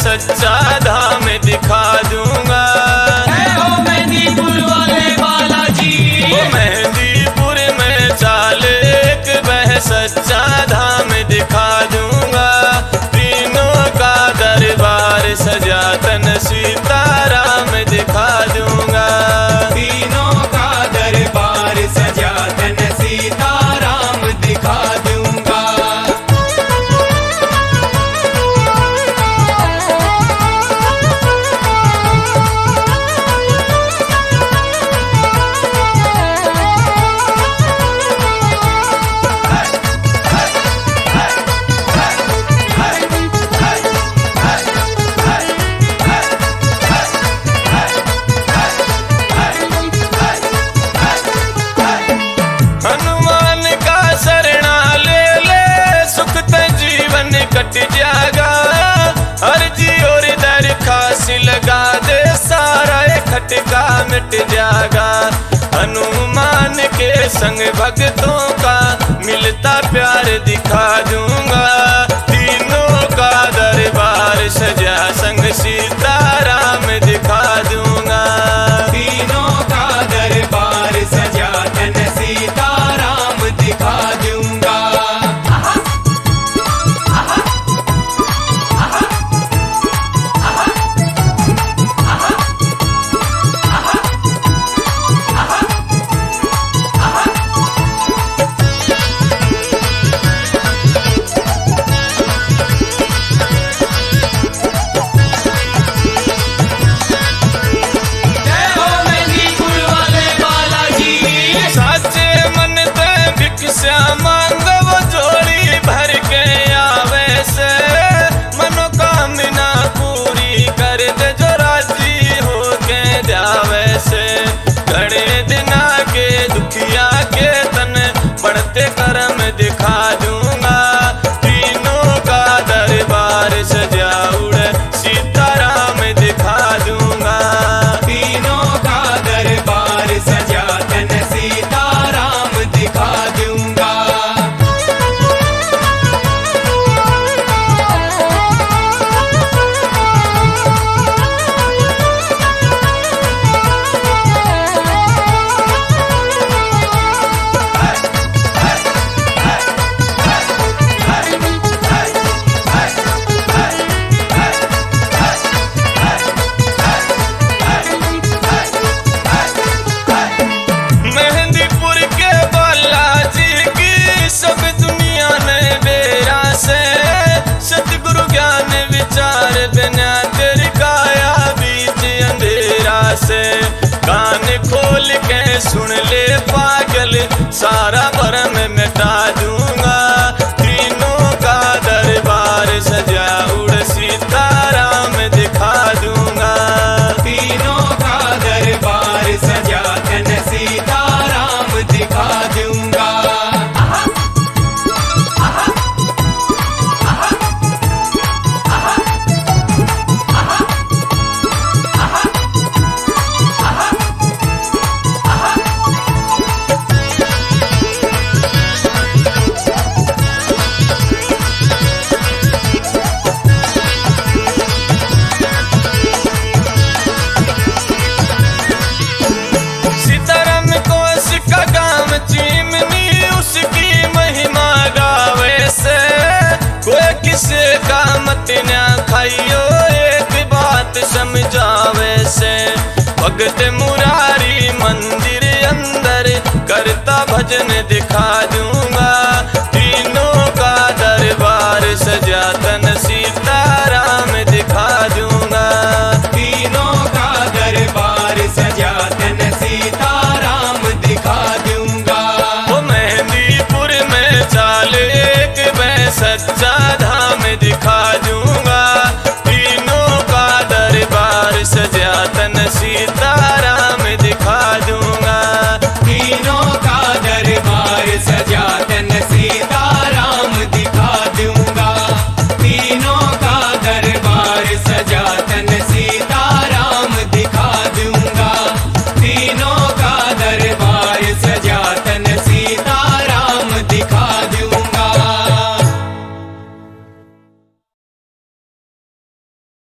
सच्चा धाम दिखा दूंगा। मेहंदीपुर वाले बालाजी, मेहंदीपुर में चाल एक वह सच्चा धाम दिखा दूंगा। तीनों का दरबार सजा तन सीताराम दिखा दूंगा। तीनों का दरबार सजा तन सीताराम दिखा दूंगा। हनुमान का शरणा ले ले सुख ते जीवन कट जाएगा। अर्जी और दरखास्त लगा दे सारा खटका मिट जाएगा। हनुमान के संग भक्तों का मिलता प्यार दिखा दूंगा। तीनों का दरबार सजा संग सीताराम दिखा दूंगा। तीनों का दरबार सजा तन सीताराम दिखा दूंगा। मेहंदीपुर वाले बालाजी, साचे मन ते भिक्षा मांगव जोड़ी भर के आवे से। मनोकामना पूरी कर दे जो राजी हो के जावे से। घड़े दिना के दुखिया के तन बढ़ते कर्म दिखा दूंगा। तीनों का दरबार सजा उड़ सीताराम दिखा दूंगा। तीनों का दरबार सजा तन सीताराम दिखा दूंगा। मेहंदीपुर के बालाजी की सब दुनिया ने बेरा से। सतगुरु ज्ञान विचार बिना तेरी काया बीच अंधेरा से। कान खोल के सुन ले पागल सारा भरम मिटा दूंगा। तीनों का दरबार सजा उड़ सीताराम दिखा दूंगा। तीनों का दरबार सजा तन सीताराम दिखा दूंगा। सीताराम कोस का काम चिमनी उसकी महिमा गावे से। कोई किसे का मत न खाइयो एक बात समझावे से। भगत मुरारी मंदिर अंदर करता भजन दिखा दूं।